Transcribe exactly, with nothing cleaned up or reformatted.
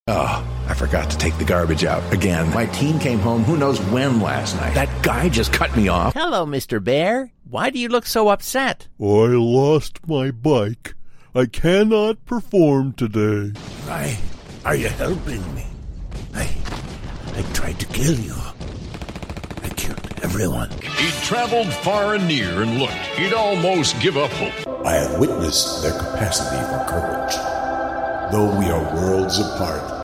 Oh, I forgot to take the garbage out again. My team came home who knows when last night. That guy just cut me off. Hello, Mister Bear. Why do you look so upset? I lost my bike. I cannot perform today. Why are you helping me? I, I tried to kill you. I killed everyone. He'd traveled far and near and looked. He'd almost give up hope. I have witnessed their capacity for courage. Though we are worlds apart,